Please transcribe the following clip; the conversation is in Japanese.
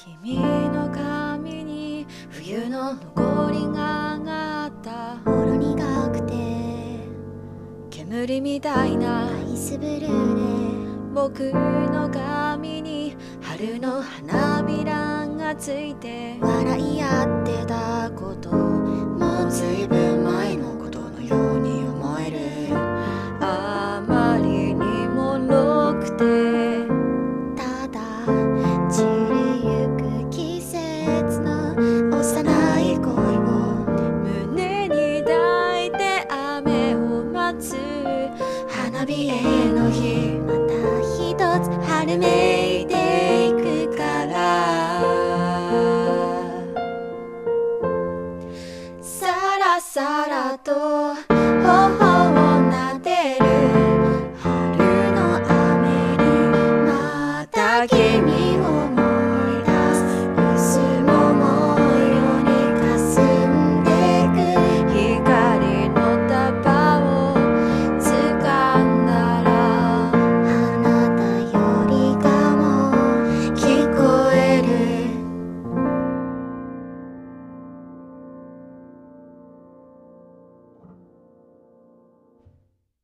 君の髪に冬の残りが上がったほろ苦くて煙みたいなアイスブルーで僕の髪に春の花びらがついて笑い合ってたこともうずいぶん前のことのように思える。あまりにもろくてただ散りゆく季節の幼い恋を胸に抱いて雨を待つ花冷えの日、 また一つ春め